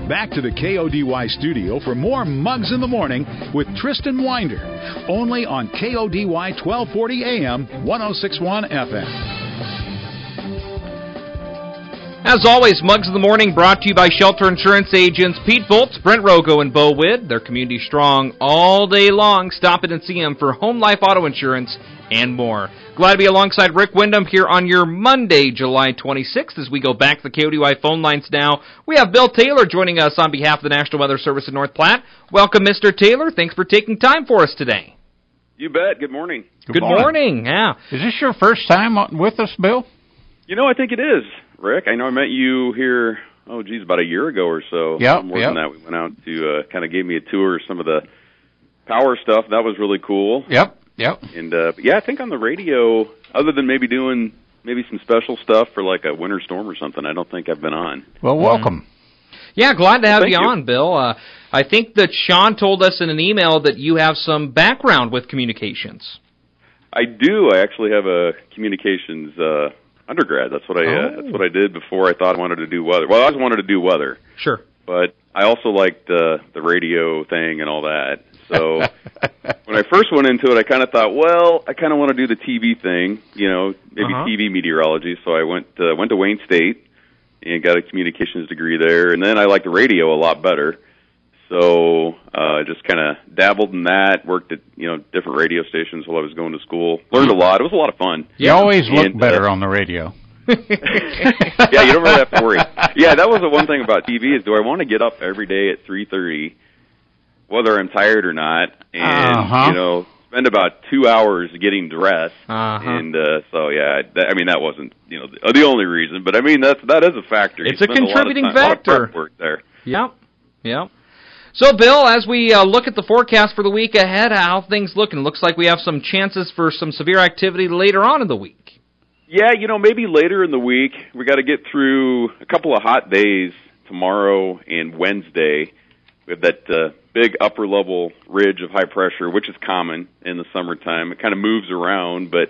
Back to the KODY studio for more Mugs in the Morning with Tristan Winder. Only on KODY 1240 AM, 1061 FM. As always, Mugs in the Morning brought to you by Shelter Insurance agents Pete Voltz, Brent Rogo, and Bo Widd. They're community strong all day long. Stop it and see them for home, life, auto insurance, and more. Glad to be alongside Rick Wyndham here on your Monday, July 26th, as we go back to the KODY phone lines now. We have Bill Taylor joining us on behalf of the National Weather Service in North Platte. Welcome, Mr. Taylor. Thanks for taking time for us today. You bet. Good morning. Good morning. Yeah. Is this your first time with us, Bill? I think it is, Rick. I know I met you here, about a year ago or so. Yep. More than that. We went out to kind of gave me a tour of some of the power stuff. That was really cool. Yep. And, I think on the radio, other than maybe doing some special stuff for like a winter storm or something, I don't think I've been on. Well, welcome. Yeah, glad to have Thank you on, Bill. I think that Sean told us in an email that you have some background with communications. I do. I actually have a communications undergrad. That's what I did before I thought I wanted to do weather. Well, I always wanted to do weather. Sure. But I also liked the radio thing and all that. So when I first went into it, I kind of thought, I kind of want to do the TV thing, maybe TV meteorology. So I went to Wayne State and got a communications degree there. And then I liked the radio a lot better. So just kind of dabbled in that, worked at, different radio stations while I was going to school. Learned a lot. It was a lot of fun. You always look better on the radio. Yeah, you don't really have to worry. Yeah, that was the one thing about TV is, do I want to get up every day at 3:30, whether I'm tired or not, and, spend about 2 hours getting dressed. And that wasn't, the only reason. But, that is a factor. It's a contributing factor. A lot of prep work there. Yep. So, Bill, as we look at the forecast for the week ahead, how things looking? Looks like we have some chances for some severe activity later on in the week. Yeah, maybe later in the week. We got to get through a couple of hot days tomorrow and Wednesday. We have that big upper-level ridge of high pressure, which is common in the summertime. It kind of moves around, but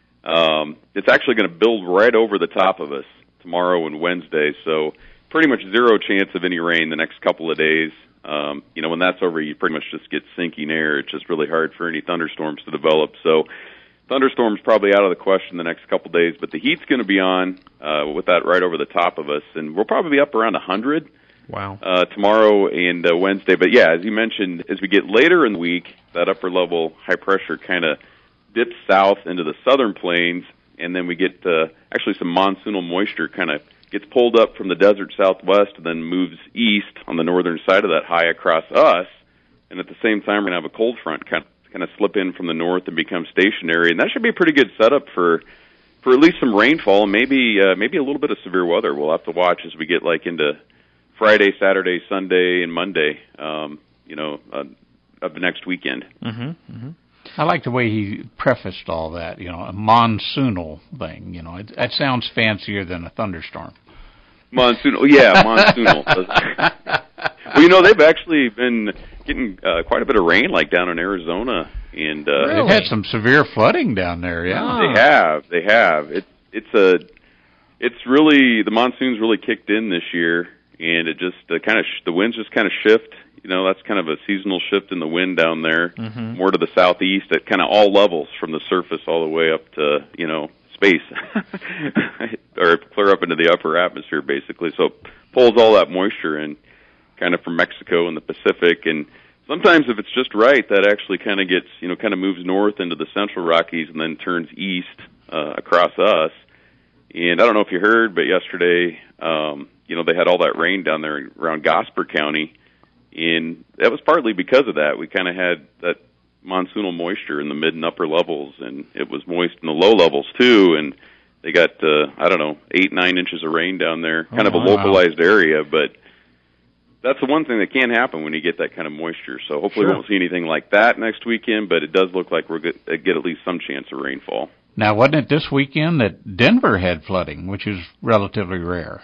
it's actually going to build right over the top of us tomorrow and Wednesday. So pretty much zero chance of any rain the next couple of days. When that's over, you pretty much just get sinking air. It's just really hard for any thunderstorms to develop. So thunderstorms probably out of the question the next couple of days, but the heat's going to be on with that right over the top of us, and we'll probably be up around 100 tomorrow and Wednesday. But, yeah, as you mentioned, as we get later in the week, that upper-level high pressure kind of dips south into the southern plains, and then we get actually some monsoonal moisture kind of gets pulled up from the desert southwest and then moves east on the northern side of that high across us. And at the same time, we're going to have a cold front kind of slip in from the north and become stationary. And that should be a pretty good setup for at least some rainfall and maybe a little bit of severe weather. We'll have to watch as we get into Friday, Saturday, Sunday, and Monday, of the next weekend. I like the way he prefaced all that, a monsoonal thing. That sounds fancier than a thunderstorm. Monsoonal, yeah, monsoonal. Well, they've actually been getting quite a bit of rain, like down in Arizona, and they've had some severe flooding down there. Yeah, they have. It's really the monsoon's really kicked in this year, and it just the winds just kind of shift. That's kind of a seasonal shift in the wind down there, more to the southeast at kind of all levels, from the surface all the way up to space, or clear up into the upper atmosphere, basically. So it pulls all that moisture in, kind of from Mexico and the Pacific, and sometimes if it's just right, that actually kind of gets, kind of moves north into the Central Rockies and then turns east across us. And I don't know if you heard, but yesterday, they had all that rain down there around Gosper County, and that was partly because of that. We kind of had that monsoonal moisture in the mid and upper levels, and it was moist in the low levels too, and they got, 8-9 inches of rain down there, kind of a localized area, but that's the one thing that can happen when you get that kind of moisture. So hopefully we won't see anything like that next weekend, but it does look like we're going to get at least some chance of rainfall. Now, wasn't it this weekend that Denver had flooding, which is relatively rare?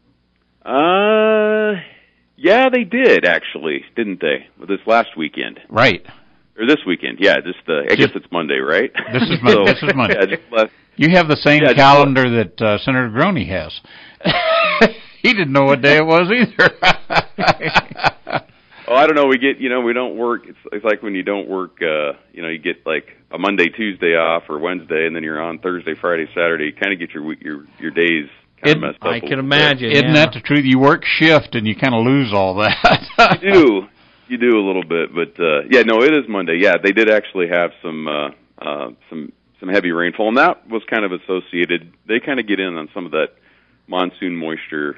Yeah, they did, actually, didn't they? This last weekend. Right. Or this weekend, yeah. I guess it's Monday, right? This is Monday. This is Monday. You have the same calendar that Senator Groney has. He didn't know what day it was either. Oh, I don't know. We don't work. It's like when you don't work. You get like a Monday, Tuesday off, or Wednesday, and then you're on Thursday, Friday, Saturday. You kind of get your days kind of messed up. I can imagine. Isn't that the truth? You work shift, and you kind of lose all that. You do a little bit, but no, it is Monday. Yeah, they did actually have some heavy rainfall, and that was kind of associated. They kind of get in on some of that monsoon moisture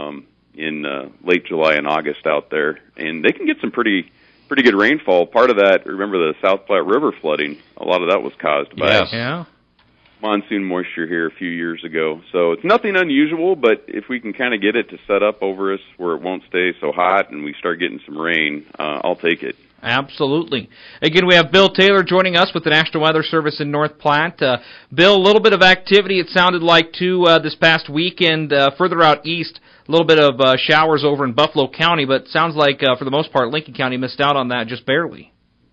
in late July and August out there, and they can get some pretty good rainfall. Part of that, remember the South Platte River flooding, a lot of that was caused by monsoon moisture here a few years ago. So it's nothing unusual, but if we can kind of get it to set up over us where it won't stay so hot and we start getting some rain, I'll take it. Absolutely. Again, we have Bill Taylor joining us with the National Weather Service in North Platte. Bill, a little bit of activity, it sounded like, too, this past weekend. Further out east, a little bit of showers over in Buffalo County, but it sounds like, for the most part, Lincoln County missed out on that just barely.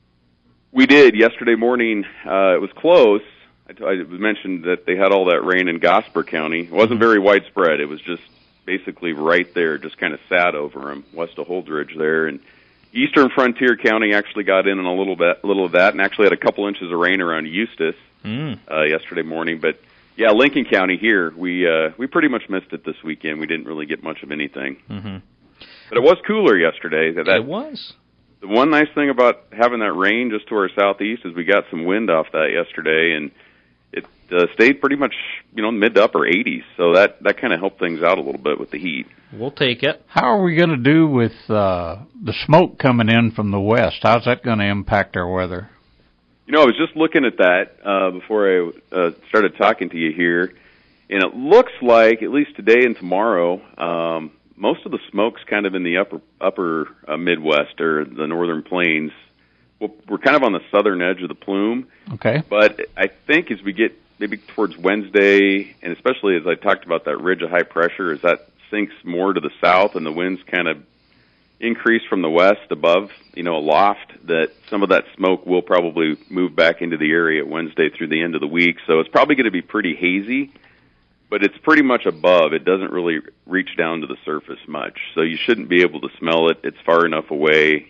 We did. Yesterday morning, it was close. I mentioned that they had all that rain in Gosper County. It wasn't very widespread. It was just basically right there, just kind of sat over them, west of Holdridge there. And Eastern Frontier County actually got in on a little of that, and actually had a couple inches of rain around Eustis yesterday morning. But yeah, Lincoln County here, we pretty much missed it this weekend. We didn't really get much of anything. Mm-hmm. But it was cooler yesterday. It was. The one nice thing about having that rain just to our southeast is we got some wind off that yesterday, and it stayed pretty much, mid to upper 80s. So that kind of helped things out a little bit with the heat. We'll take it. How are we going to do with the smoke coming in from the west? How's that going to impact our weather? I was just looking at that before I started talking to you here, and it looks like, at least today and tomorrow, most of the smoke's kind of in the upper Midwest or the northern plains. We're kind of on the southern edge of the plume. Okay. But I think as we get maybe towards Wednesday, and especially as I talked about that ridge of high pressure, as that sinks more to the south and the winds kind of increase from the west above, aloft, that some of that smoke will probably move back into the area Wednesday through the end of the week. So it's probably going to be pretty hazy, but it's pretty much above. It doesn't really reach down to the surface much. So you shouldn't be able to smell it. It's far enough away,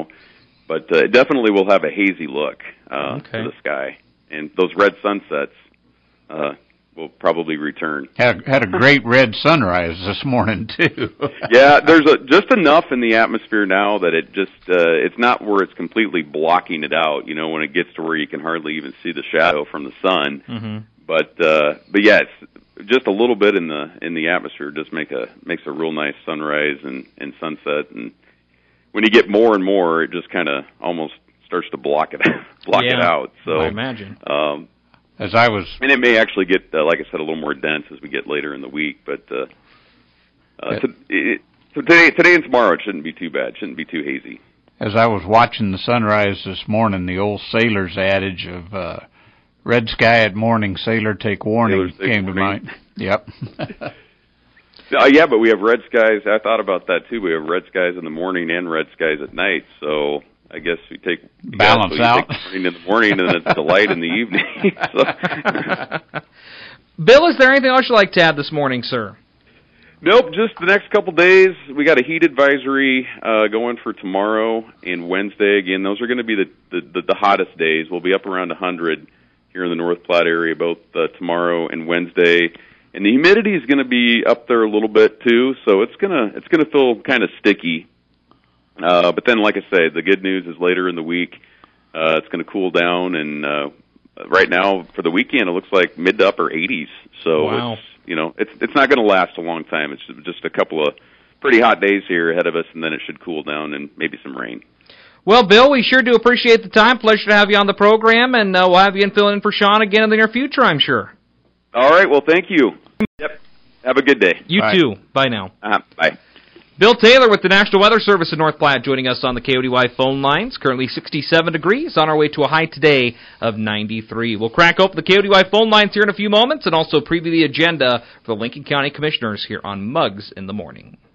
But it definitely will have a hazy look to the sky. And those red sunsets will probably return. Had a great red sunrise this morning, too. Yeah, there's just enough in the atmosphere now that it just it's not where it's completely blocking it out, when it gets to where you can hardly even see the shadow from the sun. Mm-hmm. But yeah, it's just a little bit in the atmosphere just makes a real nice sunrise and sunset. And when you get more and more, it just kind of almost starts to block it out. So I imagine. And it may actually get, like I said, a little more dense as we get later in the week. But today and tomorrow, it shouldn't be too bad. It shouldn't be too hazy. As I was watching the sunrise this morning, the old sailor's adage of red sky at morning, sailor take warning came to mind. Yep. Yeah, but we have red skies. I thought about that, too. We have red skies in the morning and red skies at night. So I guess we take balance out. Take in the morning and it's the light in the evening. Bill, is there anything else you'd like to add this morning, sir? Nope, just the next couple days. We got a heat advisory going for tomorrow and Wednesday. Again, those are going to be the hottest days. We'll be up around 100 here in the North Platte area, both tomorrow and Wednesday. And the humidity is going to be up there a little bit too, so it's gonna feel kind of sticky. But then, like I say, the good news is later in the week, it's going to cool down, and right now for the weekend, it looks like mid to upper 80s. So wow. It's not going to last a long time. It's just a couple of pretty hot days here ahead of us, and then it should cool down and maybe some rain. Well, Bill, we sure do appreciate the time. Pleasure to have you on the program, and we'll have you in filling in for Sean again in the near future, I'm sure. All right. Well, thank you. Yep. Have a good day. You too. Bye now. Bye. Bill Taylor with the National Weather Service in North Platte joining us on the KODY phone lines. Currently 67 degrees, on our way to a high today of 93. We'll crack open the KODY phone lines here in a few moments and also preview the agenda for the Lincoln County Commissioners here on Mugs in the Morning.